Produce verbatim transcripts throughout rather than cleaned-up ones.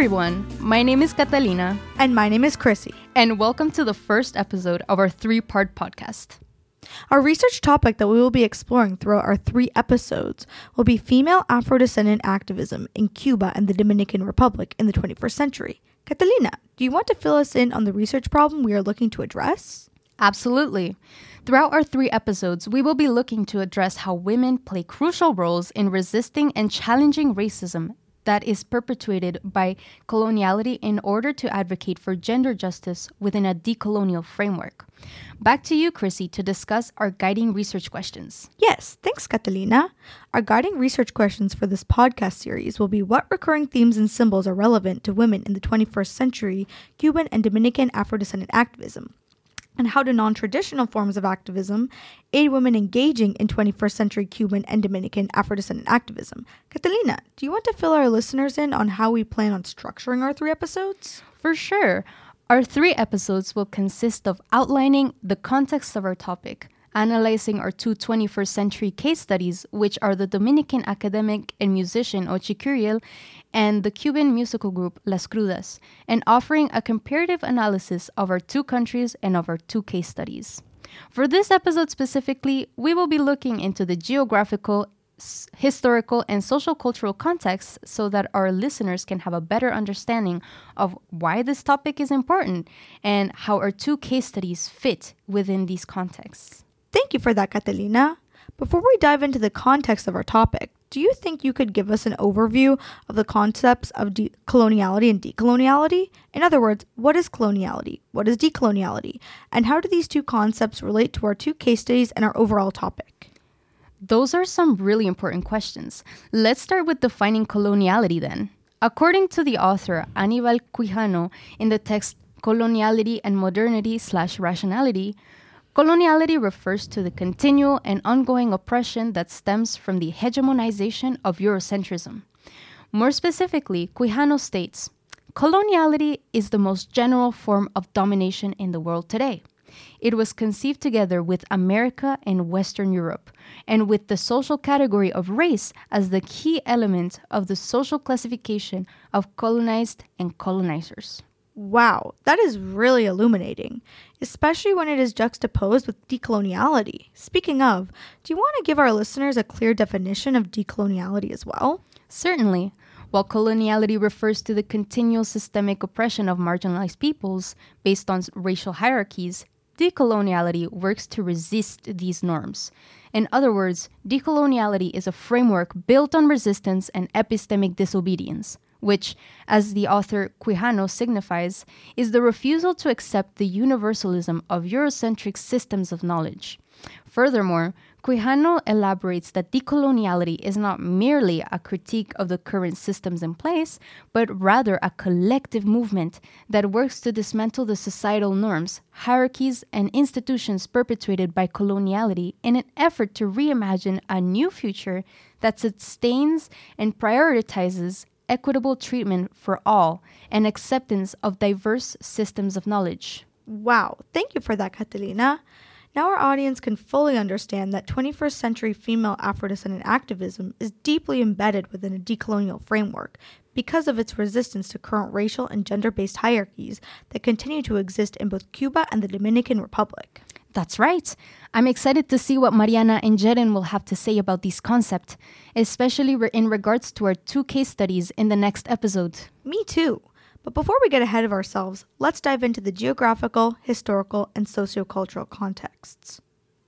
everyone, my name is Catalina. And my name is Chrissy. And welcome to the first episode of our three-part podcast. Our research topic that we will be exploring throughout our three episodes will be female Afro-descendant activism in Cuba and the Dominican Republic in the twenty-first century. Catalina, do you want to fill us in on the research problem we are looking to address? Absolutely. Throughout our three episodes, we will be looking to address how women play crucial roles in resisting and challenging racism that is perpetuated by coloniality in order to advocate for gender justice within a decolonial framework. Back to you, Chrissy, to discuss our guiding research questions. Yes, thanks, Catalina. Our guiding research questions for this podcast series will be what recurring themes and symbols are relevant to women in the twenty-first century Cuban and Dominican Afro-descendant activism, and how do non-traditional forms of activism aid women engaging in twenty-first century Cuban and Dominican Afro-descendant activism. Catalina, do you want to fill our listeners in on how we plan on structuring our three episodes? For sure. Our three episodes will consist of outlining the context of our topic, analyzing our two twenty-first century case studies, which are the Dominican academic and musician Ochi Curiel and the Cuban musical group Las Crudas, and offering a comparative analysis of our two countries and of our two case studies. For this episode specifically, we will be looking into the geographical, s- historical, and social cultural context so that our listeners can have a better understanding of why this topic is important and how our two case studies fit within these contexts. Thank you for that, Catalina. Before we dive into the context of our topic, do you think you could give us an overview of the concepts of de- coloniality and decoloniality? In other words, what is coloniality? What is decoloniality? And how do these two concepts relate to our two case studies and our overall topic? Those are some really important questions. Let's start with defining coloniality then. According to the author Aníbal Quijano in the text Coloniality and Modernity slash Rationality, coloniality refers to the continual and ongoing oppression that stems from the hegemonization of Eurocentrism. More specifically, Quijano states, coloniality is the most general form of domination in the world today. It was conceived together with America and Western Europe, and with the social category of race as the key element of the social classification of colonized and colonizers. Wow, that is really illuminating, especially when it is juxtaposed with decoloniality. Speaking of, do you want to give our listeners a clear definition of decoloniality as well? Certainly. While coloniality refers to the continual systemic oppression of marginalized peoples based on racial hierarchies, decoloniality works to resist these norms. In other words, decoloniality is a framework built on resistance and epistemic disobedience, which, as the author Quijano signifies, is the refusal to accept the universalism of Eurocentric systems of knowledge. Furthermore, Quijano elaborates that decoloniality is not merely a critique of the current systems in place, but rather a collective movement that works to dismantle the societal norms, hierarchies, and institutions perpetuated by coloniality in an effort to reimagine a new future that sustains and prioritizes equitable treatment for all and acceptance of diverse systems of knowledge. Wow, thank you for that, Catalina. Now our audience can fully understand that twenty-first century female Afro-descendant activism is deeply embedded within a decolonial framework because of its resistance to current racial and gender-based hierarchies that continue to exist in both Cuba and the Dominican Republic. That's right. I'm excited to see what Mariana and Jeren will have to say about these concepts, especially re- in regards to our two case studies in the next episode. Me too. But before we get ahead of ourselves, let's dive into the geographical, historical, and sociocultural contexts.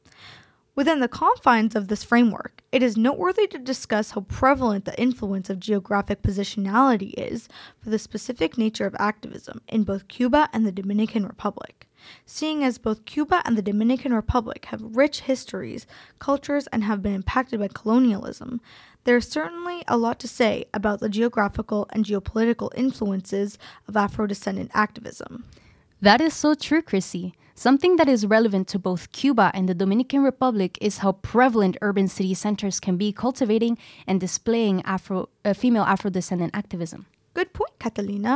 Within the confines of this framework, it is noteworthy to discuss how prevalent the influence of geographic positionality is for the specific nature of activism in both Cuba and the Dominican Republic. Seeing as both Cuba and the Dominican Republic have rich histories, cultures, and have been impacted by colonialism, there is certainly a lot to say about the geographical and geopolitical influences of Afro-descendant activism. That is so true, Chrissy. Something that is relevant to both Cuba and the Dominican Republic is how prevalent urban city centers can be cultivating and displaying Afro, uh, female Afro-descendant activism. Good point, Catalina.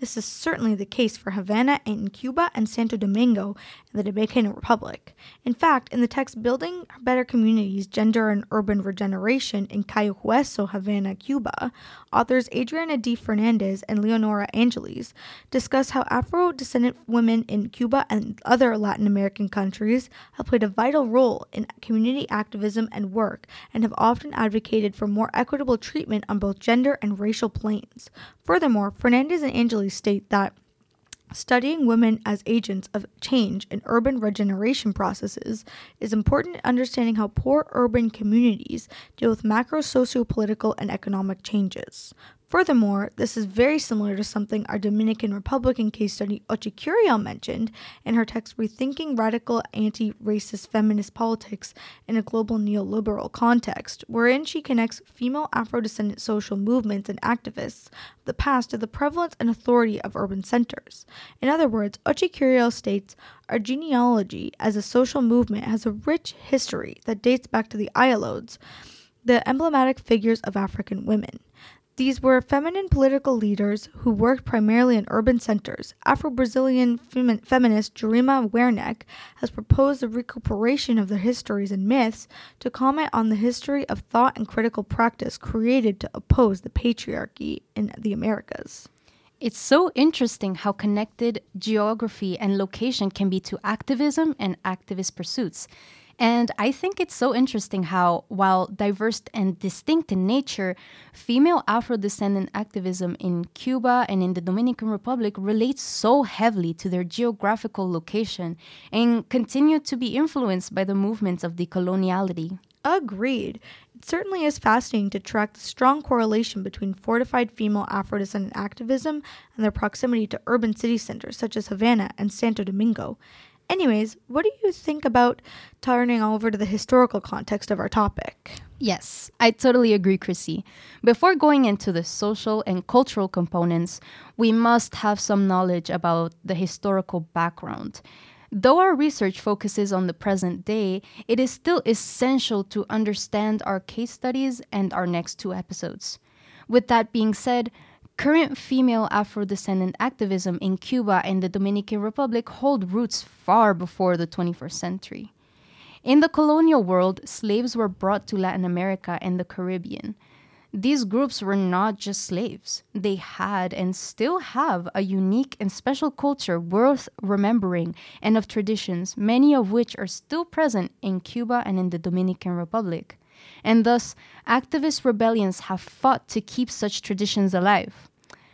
This is certainly the case for Havana in Cuba and Santo Domingo in the Dominican Republic. In fact, in the text Building Better Communities, Gender and Urban Regeneration in Cayo Hueso, Havana, Cuba, authors Adriana D. Fernandez and Leonora Angeles discuss how Afro-descendant women in Cuba and other Latin American countries have played a vital role in community activism and work and have often advocated for more equitable treatment on both gender and racial planes. Furthermore, Fernandez and Angeles state that studying women as agents of change in urban regeneration processes is important in understanding how poor urban communities deal with macro socio-political and economic changes. Furthermore, this is very similar to something our Dominican Republican case study Ochi Curiel mentioned in her text Rethinking Radical Anti-Racist Feminist Politics in a Global Neoliberal Context, wherein she connects female Afro-descendant social movements and activists of the past to the prevalence and authority of urban centers. In other words, Ochi Curiel states, our genealogy as a social movement has a rich history that dates back to the Ayalodes, the emblematic figures of African women. These were feminine political leaders who worked primarily in urban centers. Afro-Brazilian femi- feminist Jurema Werneck has proposed the recuperation of their histories and myths to comment on the history of thought and critical practice created to oppose the patriarchy in the Americas. It's so interesting how connected geography and location can be to activism and activist pursuits. And I think it's so interesting how, while diverse and distinct in nature, female Afro-descendant activism in Cuba and in the Dominican Republic relates so heavily to their geographical location and continue to be influenced by the movements of decoloniality. Agreed. It certainly is fascinating to track the strong correlation between fortified female Afro-descendant activism and their proximity to urban city centers such as Havana and Santo Domingo. Anyways, what do you think about turning over to the historical context of our topic? Yes, I totally agree, Chrissy. Before going into the social and cultural components, we must have some knowledge about the historical background. Though our research focuses on the present day, it is still essential to understand our case studies and our next two episodes. With that being said, current female Afro-descendant activism in Cuba and the Dominican Republic hold roots far before the twenty-first century. In the colonial world, slaves were brought to Latin America and the Caribbean. These groups were not just slaves. They had and still have a unique and special culture worth remembering and of traditions, many of which are still present in Cuba and in the Dominican Republic. And thus, activist rebellions have fought to keep such traditions alive.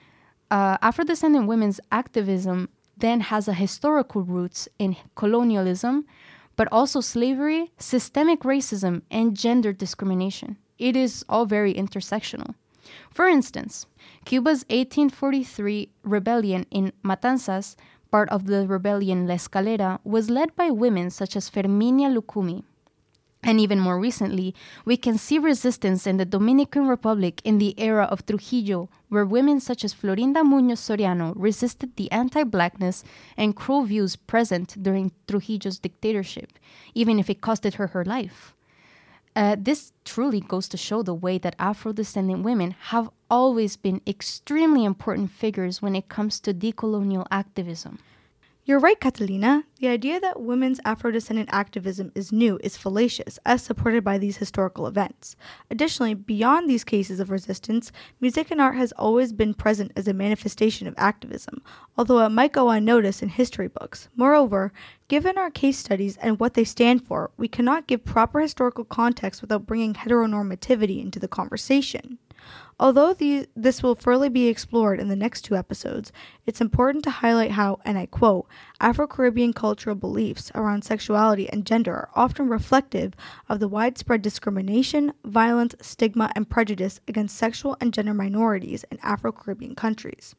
Uh, Afro-descendant women's activism then has a historical roots in colonialism, but also slavery, systemic racism, and gender discrimination. It is all very intersectional. For instance, Cuba's eighteen forty-three rebellion in Matanzas, part of the rebellion La Escalera, was led by women such as Ferminia Lucumi. And even more recently, we can see resistance in the Dominican Republic in the era of Trujillo, where women such as Florinda Muñoz Soriano resisted the anti-blackness and cruel views present during Trujillo's dictatorship, even if it costed her her life. Uh, this truly goes to show the way that Afro-descendant women have always been extremely important figures when it comes to decolonial activism. You're right, Catalina. The idea that women's Afro-descendant activism is new is fallacious, as supported by these historical events. Additionally, beyond these cases of resistance, music and art has always been present as a manifestation of activism, although it might go unnoticed in history books. Moreover, given our case studies and what they stand for, we cannot give proper historical context without bringing heteronormativity into the conversation. Although the, this will further be explored in the next two episodes, it's important to highlight how, and I quote, Afro-Caribbean cultural beliefs around sexuality and gender are often reflective of the widespread discrimination, violence, stigma, and prejudice against sexual and gender minorities in Afro-Caribbean countries.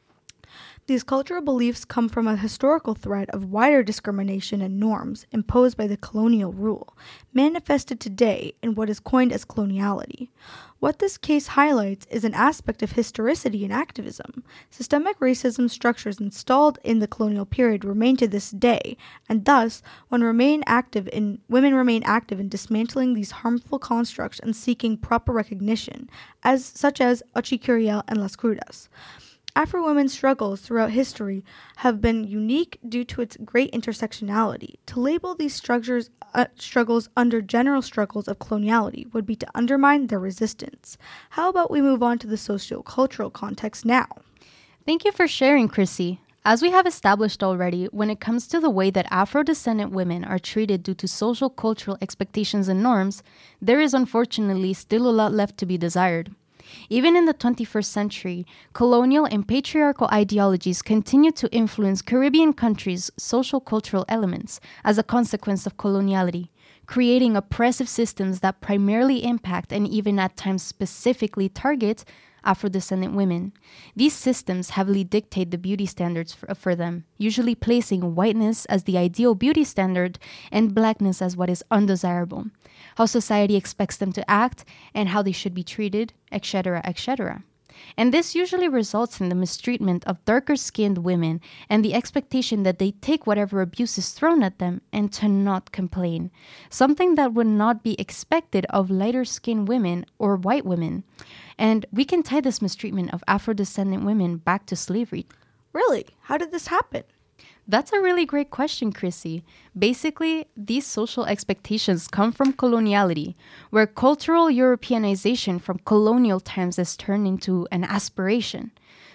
These cultural beliefs come from a historical thread of wider discrimination and norms imposed by the colonial rule, manifested today in what is coined as coloniality. What this case highlights is an aspect of historicity in activism. Systemic racism structures installed in the colonial period remain to this day, and thus, when remain active in, women remain active in dismantling these harmful constructs and seeking proper recognition, as such as Ochi Curiel and Las Crudas. Afro women's struggles throughout history have been unique due to its great intersectionality. To label these structures, uh, struggles under general struggles of coloniality would be to undermine their resistance. How about we move on to the socio-cultural context now? Thank you for sharing, Chrissy. As we have established already, when it comes to the way that Afro-descendant women are treated due to social cultural expectations and norms, there is unfortunately still a lot left to be desired. Even in the twenty-first century, colonial and patriarchal ideologies continue to influence Caribbean countries' social cultural elements as a consequence of coloniality, creating oppressive systems that primarily impact and even at times specifically target Afro-descendant women. These systems heavily dictate the beauty standards for, for them, usually placing whiteness as the ideal beauty standard and blackness as what is undesirable, how society expects them to act, and how they should be treated, et cetera, et cetera. And this usually results in the mistreatment of darker-skinned women and the expectation that they take whatever abuse is thrown at them and to not complain, something that would not be expected of lighter-skinned women or white women. And we can tie this mistreatment of Afro-descendant women back to slavery. Really? How did this happen? That's a really great question, Chrissy. Basically, these social expectations come from coloniality, where cultural Europeanization from colonial times has turned into an aspiration.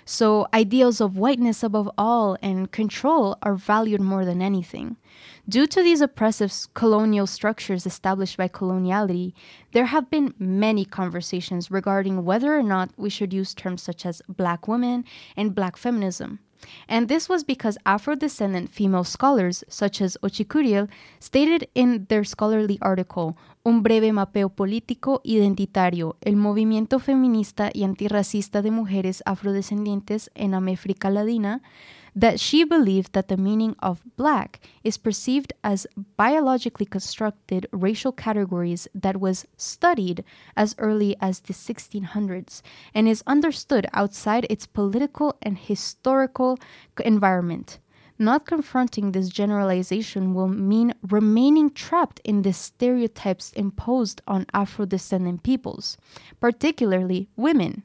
So ideals of whiteness above all and control are valued more than anything. Due to these oppressive colonial structures established by coloniality, there have been many conversations regarding whether or not we should use terms such as Black woman and Black feminism. And this was because Afro-descendant female scholars, such as Ochikuriel, stated in their scholarly article, Un breve mapeo político identitario, el movimiento feminista y antirracista de mujeres afrodescendientes en América Latina, that she believed that the meaning of Black is perceived as biologically constructed racial categories that was studied as early as the sixteen hundreds and is understood outside its political and historical environment. Not confronting this generalization will mean remaining trapped in the stereotypes imposed on Afro-descendant peoples, particularly women.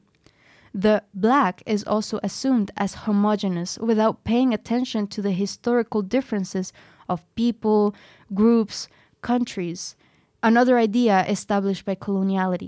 The Black is also assumed as homogeneous without paying attention to the historical differences of people, groups, countries, another idea established by coloniality.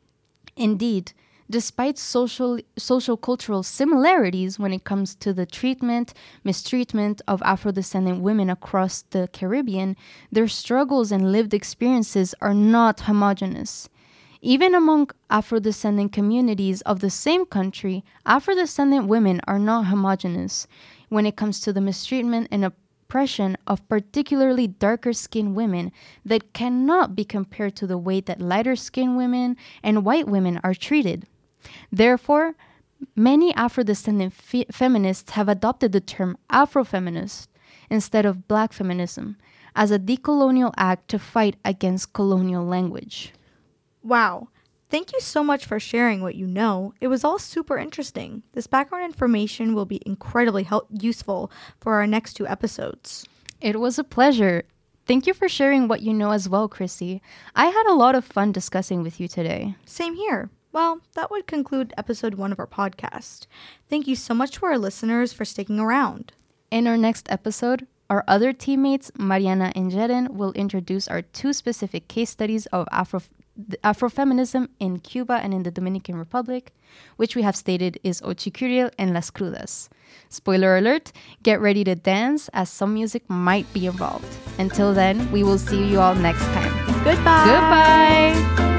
Indeed, despite social, social cultural similarities when it comes to the treatment, mistreatment of Afro-descendant women across the Caribbean, their struggles and lived experiences are not homogeneous. Even among Afro-descendant communities of the same country, Afro-descendant women are not homogeneous when it comes to the mistreatment and oppression of particularly darker-skinned women that cannot be compared to the way that lighter-skinned women and white women are treated. Therefore, many Afro-descendant fe- feminists have adopted the term Afrofeminist instead of Black feminism as a decolonial act to fight against colonial language. Wow. Thank you so much for sharing what you know. It was all super interesting. This background information will be incredibly help- useful for our next two episodes. It was a pleasure. Thank you for sharing what you know as well, Chrissy. I had a lot of fun discussing with you today. Same here. Well, that would conclude episode one of our podcast. Thank you so much to our listeners for sticking around. In our next episode, our other teammates, Mariana and Jeren, will introduce our two specific case studies of Afro Afrofeminism in Cuba and in the Dominican Republic, which we have stated is Ochikuriel and Las Crudas. Spoiler alert, get ready to dance as some music might be involved. Until then, we will see you all next time. Goodbye. Goodbye.